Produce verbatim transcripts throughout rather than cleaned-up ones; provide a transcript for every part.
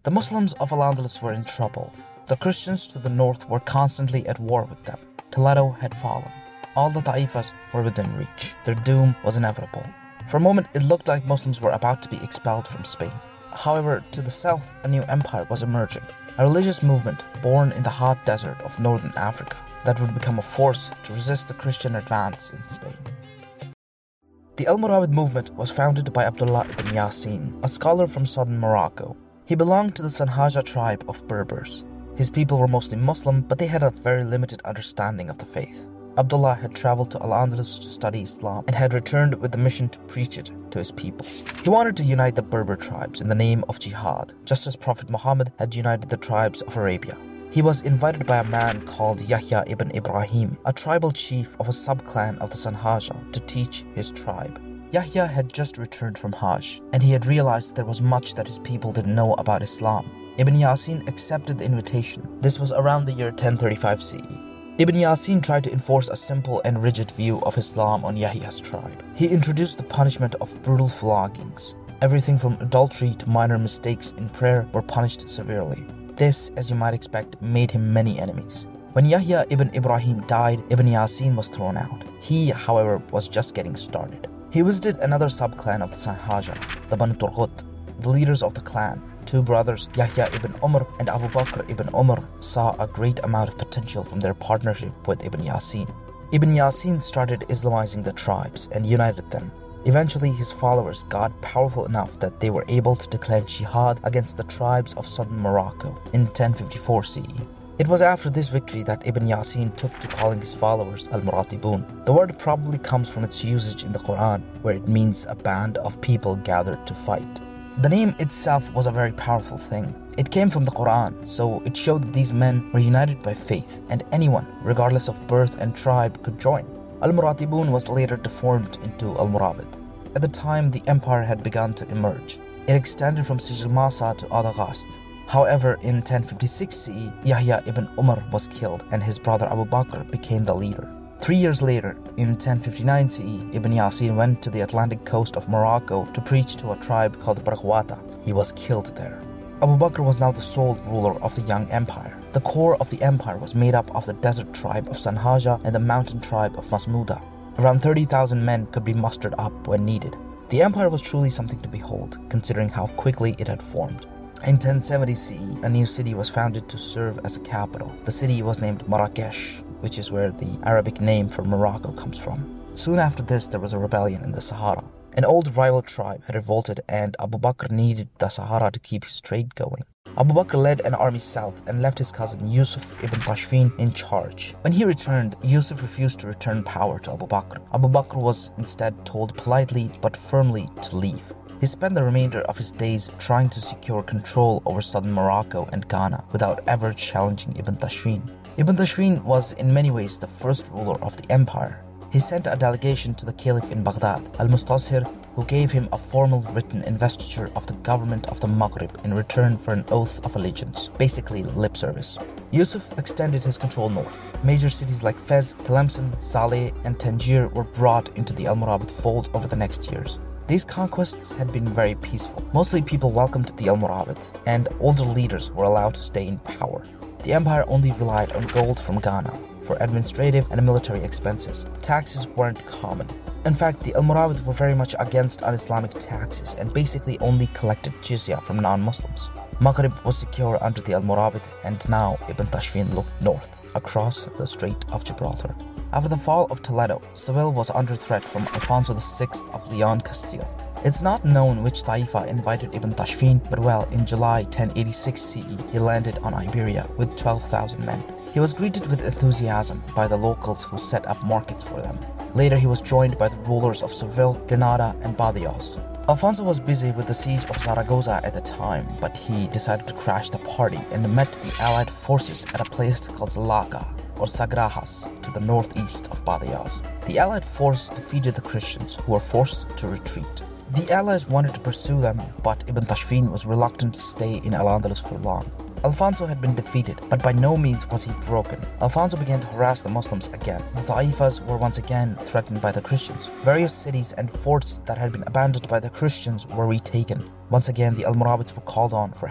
The Muslims of Al-Andalus were in trouble. The Christians to the north were constantly at war with them. Toledo had fallen. All the Ta'ifas were within reach. Their doom was inevitable. For a moment, it looked like Muslims were about to be expelled from Spain. However, to the south, a new empire was emerging, a religious movement born in the hot desert of northern Africa that would become a force to resist the Christian advance in Spain. The Almoravid movement was founded by Abdullah ibn Yasin, a scholar from southern Morocco. He belonged to the Sanhaja tribe of Berbers. His people were mostly Muslim, but they had a very limited understanding of the faith. Abdullah had traveled to Al-Andalus to study Islam and had returned with the mission to preach it to his people. He wanted to unite the Berber tribes in the name of jihad, just as Prophet Muhammad had united the tribes of Arabia. He was invited by a man called Yahya ibn Ibrahim, a tribal chief of a sub-clan of the Sanhaja, to teach his tribe. Yahya had just returned from Hajj, and he had realized there was much that his people didn't know about Islam. Ibn Yasin accepted the invitation. This was around the year ten thirty-five C E. Ibn Yasin tried to enforce a simple and rigid view of Islam on Yahya's tribe. He introduced the punishment of brutal floggings. Everything from adultery to minor mistakes in prayer were punished severely. This, as you might expect, made him many enemies. When Yahya ibn Ibrahim died, Ibn Yasin was thrown out. He, however, was just getting started. He visited another sub-clan of the Sanhaja, the Banu Turghut. The leaders of the clan, two brothers, Yahya ibn Umar and Abu Bakr ibn Umar, saw a great amount of potential from their partnership with Ibn Yasin. Ibn Yasin started Islamizing the tribes and united them. Eventually, his followers got powerful enough that they were able to declare jihad against the tribes of southern Morocco in ten fifty-four C E. It was after this victory that Ibn Yasin took to calling his followers Al-Muratibun. The word probably comes from its usage in the Quran, where it means a band of people gathered to fight. The name itself was a very powerful thing. It came from the Quran, so it showed that these men were united by faith, and anyone, regardless of birth and tribe, could join. Al-Muratibun was later deformed into Al-Muravid. At the time, the empire had begun to emerge. It extended from Sijil Masa to Adagast. However, in ten fifty-six C E, Yahya ibn Umar was killed, and his brother Abu Bakr became the leader. Three years later, in ten fifty-nine C E, Ibn Yasin went to the Atlantic coast of Morocco to preach to a tribe called Barghwata. He was killed there. Abu Bakr was now the sole ruler of the young empire. The core of the empire was made up of the desert tribe of Sanhaja and the mountain tribe of Masmuda. Around thirty thousand men could be mustered up when needed. The empire was truly something to behold, considering how quickly it had formed. In ten seventy C E, a new city was founded to serve as a capital. The city was named Marrakesh, which is where the Arabic name for Morocco comes from. Soon after this, there was a rebellion in the Sahara. An old rival tribe had revolted, and Abu Bakr needed the Sahara to keep his trade going. Abu Bakr led an army south and left his cousin Yusuf ibn Tashfin in charge. When he returned, Yusuf refused to return power to Abu Bakr. Abu Bakr was instead told politely but firmly to leave. He spent the remainder of his days trying to secure control over southern Morocco and Ghana without ever challenging Ibn Tashfin. Ibn Tashfin was in many ways the first ruler of the empire. He sent a delegation to the Caliph in Baghdad, Al-Mustashir, who gave him a formal written investiture of the government of the Maghrib in return for an oath of allegiance, basically lip service. Yusuf extended his control north. Major cities like Fez, Tlemcen, Saleh, and Tangier were brought into the Almoravid fold over the next years. These conquests had been very peaceful. Mostly people welcomed the Almoravid, and older leaders were allowed to stay in power. The empire only relied on gold from Ghana for administrative and military expenses. Taxes weren't common. In fact, the Almoravid were very much against un-Islamic taxes and basically only collected jizya from non-Muslims. Maghrib was secure under the Almoravid, and now Ibn Tashfin looked north, across the Strait of Gibraltar. After the fall of Toledo, Seville was under threat from Alfonso the Sixth of Leon Castile. It's not known which Taifa invited Ibn Tashfin, but well, in July ten eighty-six C E, he landed on Iberia with twelve thousand men. He was greeted with enthusiasm by the locals who set up markets for them. Later, he was joined by the rulers of Seville, Granada, and Badajoz. Alfonso was busy with the siege of Zaragoza at the time, but he decided to crash the party and met the Allied forces at a place called Zalaca, or Sagrajas, to the northeast of Badajoz. The Allied force defeated the Christians, who were forced to retreat. The Allies wanted to pursue them, but Ibn Tashfin was reluctant to stay in Al-Andalus for long. Alfonso had been defeated, but by no means was he broken. Alfonso began to harass the Muslims again. The Ta'ifas were once again threatened by the Christians. Various cities and forts that had been abandoned by the Christians were retaken. Once again, the Almoravids were called on for help.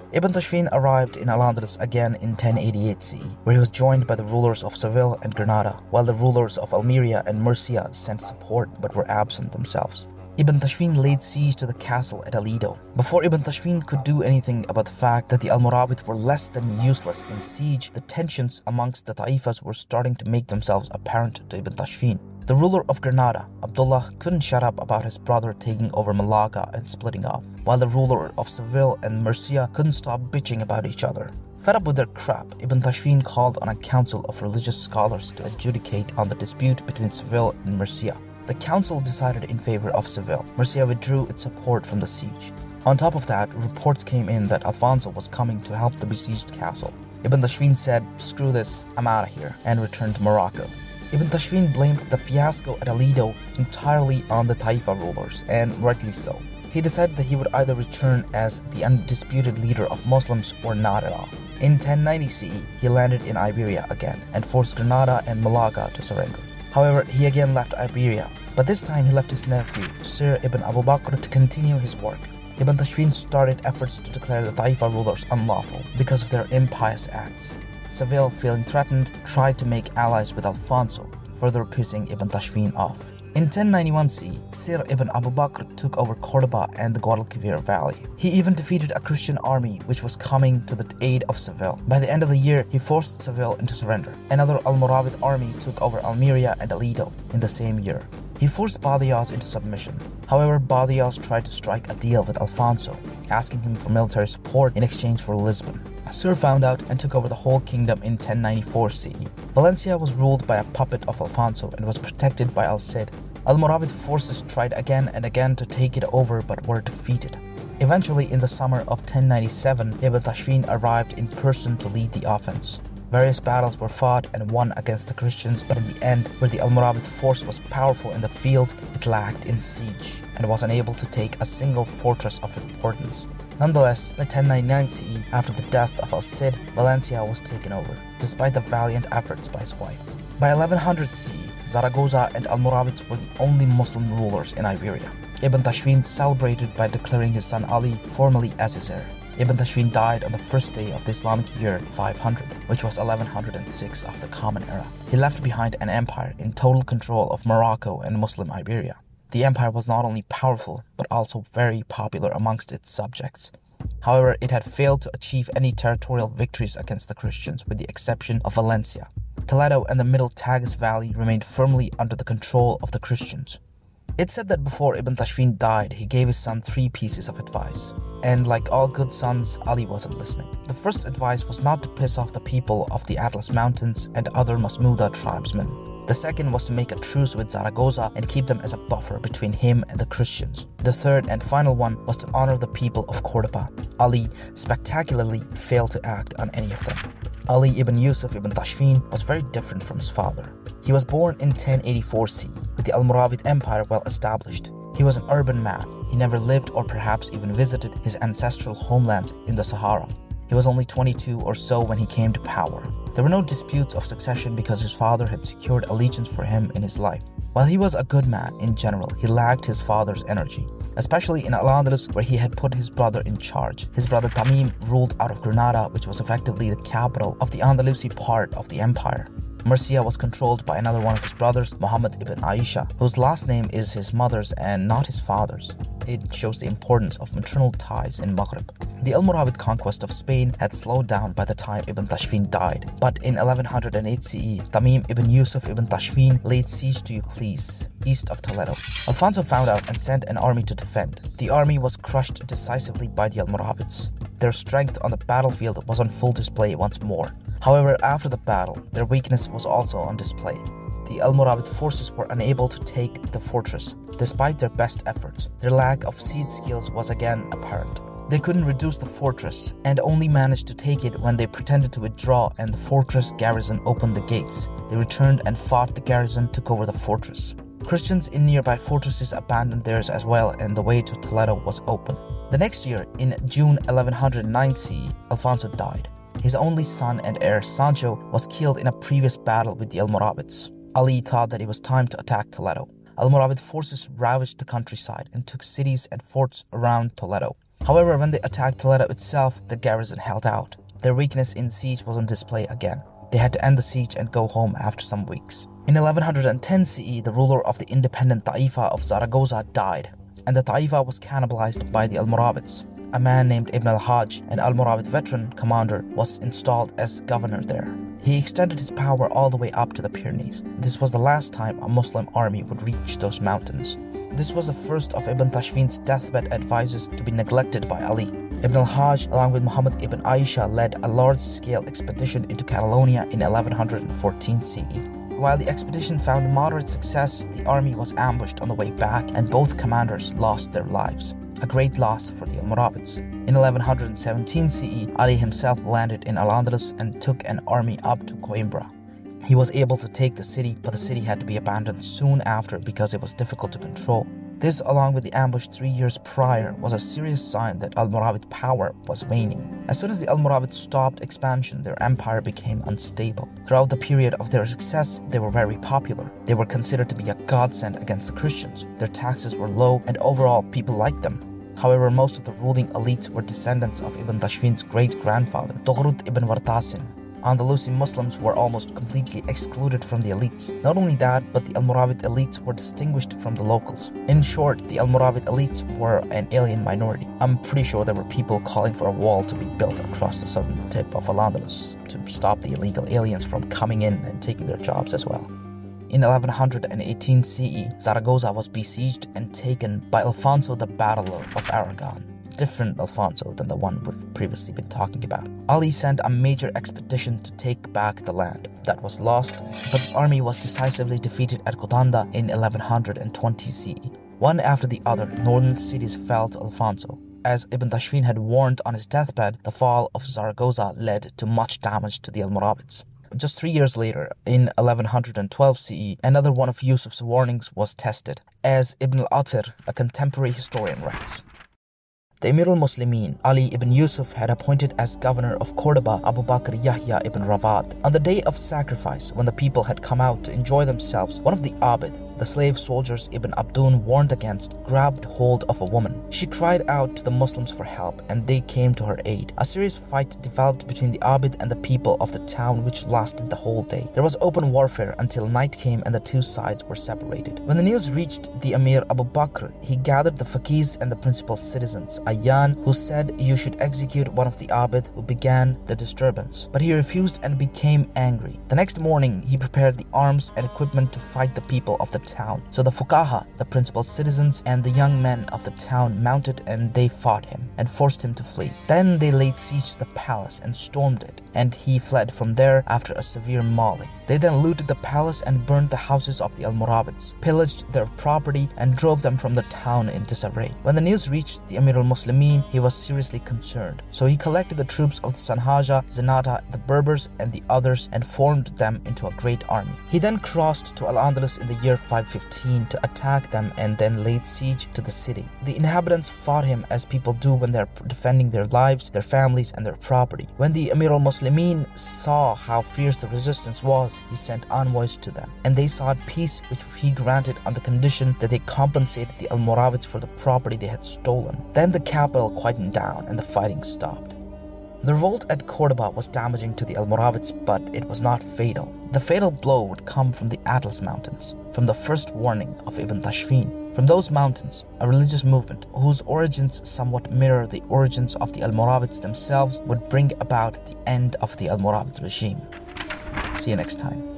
Ibn Tashfin arrived in Al-Andalus again in ten eighty-eight C E, where he was joined by the rulers of Seville and Granada, while the rulers of Almeria and Murcia sent support but were absent themselves. Ibn Tashfin laid siege to the castle at Aledo. Before Ibn Tashfin could do anything about the fact that the Almoravid were less than useless in siege, the tensions amongst the Taifas were starting to make themselves apparent to Ibn Tashfin. The ruler of Granada, Abdullah, couldn't shut up about his brother taking over Malaga and splitting off, while the ruler of Seville and Murcia couldn't stop bitching about each other. Fed up with their crap, Ibn Tashfin called on a council of religious scholars to adjudicate on the dispute between Seville and Murcia. The council decided in favor of Seville. Murcia withdrew its support from the siege. On top of that, reports came in that Alfonso was coming to help the besieged castle. Ibn Tashfin said, "Screw this, I'm out of here," and returned to Morocco. Ibn Tashfin blamed the fiasco at Aledo entirely on the Taifa rulers, and rightly so. He decided that he would either return as the undisputed leader of Muslims or not at all. In ten ninety C E, he landed in Iberia again and forced Granada and Malaga to surrender. However, he again left Iberia, but this time he left his nephew, Sir Ibn Abu Bakr, to continue his work. Ibn Tashfin started efforts to declare the Taifa rulers unlawful because of their impious acts. Seville, feeling threatened, tried to make allies with Alfonso, further pissing Ibn Tashfin off. In ten ninety-one C E, Sir Ibn Abu Bakr took over Cordoba and the Guadalquivir Valley. He even defeated a Christian army which was coming to the aid of Seville. By the end of the year, he forced Seville into surrender. Another Almoravid army took over Almeria and Aledo in the same year. He forced Badajoz into submission. However, Badajoz tried to strike a deal with Alfonso, asking him for military support in exchange for Lisbon. Sir found out and took over the whole kingdom in ten ninety-four C E. Valencia was ruled by a puppet of Alfonso and was protected by Al-Cid. Almoravid forces tried again and again to take it over but were defeated. Eventually, in the summer of ten ninety-seven, Ibn Tashfin arrived in person to lead the offense. Various battles were fought and won against the Christians, but in the end, where the Almoravid force was powerful in the field, it lacked in siege and was unable to take a single fortress of importance. Nonetheless, by ten ninety-nine C E, after the death of Al-Cid, Valencia was taken over, despite the valiant efforts by his wife. By eleven hundred C E, Zaragoza and Almoravids were the only Muslim rulers in Iberia. Ibn Tashfin celebrated by declaring his son Ali formally as his heir. Ibn Tashfin died on the first day of the Islamic year five hundred, which was eleven hundred six of the Common Era. He left behind an empire in total control of Morocco and Muslim Iberia. The empire was not only powerful, but also very popular amongst its subjects. However, it had failed to achieve any territorial victories against the Christians, with the exception of Valencia. Toledo and the Middle Tagus Valley remained firmly under the control of the Christians. It's said that before Ibn Tashfin died, he gave his son three pieces of advice. And like all good sons, Ali wasn't listening. The first advice was not to piss off the people of the Atlas Mountains and other Masmuda tribesmen. The second was to make a truce with Zaragoza and keep them as a buffer between him and the Christians. The third and final one was to honor the people of Cordoba. Ali spectacularly failed to act on any of them. Ali ibn Yusuf ibn Tashfin was very different from his father. He was born in ten eighty-four C E, with the Almoravid Empire well established. He was an urban man. He never lived or perhaps even visited his ancestral homeland in the Sahara. He was only twenty-two or so when he came to power. There were no disputes of succession because his father had secured allegiance for him in his life. While he was a good man in general, he lacked his father's energy, especially in Al-Andalus, where he had put his brother in charge. His brother Tamim ruled out of Granada, which was effectively the capital of the Andalusi part of the empire. Murcia was controlled by another one of his brothers, Muhammad ibn Aisha, whose last name is his mother's and not his father's. It shows the importance of maternal ties in Maghreb. The Almoravid conquest of Spain had slowed down by the time Ibn Tashfin died, but in eleven hundred eight C E, Tamim ibn Yusuf ibn Tashfin laid siege to Euclides, east of Toledo. Alfonso found out and sent an army to defend. The army was crushed decisively by the Almoravids. Their strength on the battlefield was on full display once more. However, after the battle, their weakness was also on display. The Almoravid forces were unable to take the fortress. Despite their best efforts, their lack of siege skills was again apparent. They couldn't reduce the fortress and only managed to take it when they pretended to withdraw and the fortress garrison opened the gates. They returned and fought the garrison, took over the fortress. Christians in nearby fortresses abandoned theirs as well, and the way to Toledo was open. The next year, in June eleven hundred nine C E, Alfonso died. His only son and heir, Sancho, was killed in a previous battle with the Almoravids. Ali thought that it was time to attack Toledo. Almoravid forces ravaged the countryside and took cities and forts around Toledo. However, when they attacked Toledo itself, the garrison held out. Their weakness in siege was on display again. They had to end the siege and go home after some weeks. In eleven ten C E, the ruler of the independent Taifa of Zaragoza died, and the Taifa was cannibalized by the Almoravids. A man named Ibn al-Hajj, an Almoravid veteran commander, was installed as governor there. He extended his power all the way up to the Pyrenees. This was the last time a Muslim army would reach those mountains. This was the first of Ibn Tashfin's deathbed advisors to be neglected by Ali. Ibn al-Hajj, along with Muhammad ibn Aisha, led a large-scale expedition into Catalonia in eleven fourteen C E. While the expedition found moderate success, the army was ambushed on the way back and both commanders lost their lives. A great loss for the Almoravids. In eleven seventeen C E, Ali himself landed in Al-Andalus and took an army up to Coimbra. He was able to take the city, but the city had to be abandoned soon after because it was difficult to control. This, along with the ambush three years prior, was a serious sign that Almoravid power was waning. As soon as the Almoravids stopped expansion, their empire became unstable. Throughout the period of their success, they were very popular. They were considered to be a godsend against the Christians. Their taxes were low, and overall, people liked them. However, most of the ruling elites were descendants of Ibn Tashfin's great-grandfather, Toghrut ibn Wartasin. Andalusian Muslims were almost completely excluded from the elites. Not only that, but the Almoravid elites were distinguished from the locals. In short, the Almoravid elites were an alien minority. I'm pretty sure there were people calling for a wall to be built across the southern tip of Al-Andalus to stop the illegal aliens from coming in and taking their jobs as well. In eleven eighteen C E, Zaragoza was besieged and taken by Alfonso the Battler of Aragon. Different Alfonso than the one we've previously been talking about. Ali sent a major expedition to take back the land that was lost, but the army was decisively defeated at Cotanda in eleven twenty C E. One after the other, northern cities fell to Alfonso. As Ibn Tashfin had warned on his deathbed, the fall of Zaragoza led to much damage to the Almoravids. Just three years later, in eleven twelve C E, another one of Yusuf's warnings was tested, as Ibn al-Athir, a contemporary historian, writes. The Emir al-Muslimin, Ali ibn Yusuf, had appointed as governor of Cordoba Abu Bakr Yahya ibn Rawad. On the day of sacrifice, when the people had come out to enjoy themselves, one of the Abid, the slave soldiers Ibn Abdun warned against, grabbed hold of a woman. She cried out to the Muslims for help, and they came to her aid. A serious fight developed between the Abid and the people of the town, which lasted the whole day. There was open warfare until night came and the two sides were separated. When the news reached the Emir Abu Bakr, he gathered the faqirs and the principal citizens, Ayyan, who said you should execute one of the Abid who began the disturbance, but he refused and became angry. The next morning, he prepared the arms and equipment to fight the people of the town. So the Fuqaha, the principal citizens, and the young men of the town mounted and they fought him and forced him to flee. Then they laid siege to the palace and stormed it, and he fled from there after a severe mauling. They then looted the palace and burned the houses of the Almoravids, pillaged their property, and drove them from the town in disarray. When the news reached the Emir al-Muslimin, he was seriously concerned. So he collected the troops of the Sanhaja, Zenata, the Berbers, and the others and formed them into a great army. He then crossed to Al-Andalus in the year five fifteen to attack them and then laid siege to the city. The inhabitants fought him as people do when they are defending their lives, their families, and their property. When the Emir al-Muslimin saw how fierce the resistance was, he sent envoys to them, and they sought peace, which he granted on the condition that they compensated the Almoravids for the property they had stolen. Then the capital quietened down and the fighting stopped. The revolt at Cordoba was damaging to the Almoravids, but it was not fatal. The fatal blow would come from the Atlas Mountains, from the first warning of Ibn Tashfin. From those mountains, a religious movement whose origins somewhat mirror the origins of the Almoravids themselves would bring about the end of the Almoravid regime. See you next time.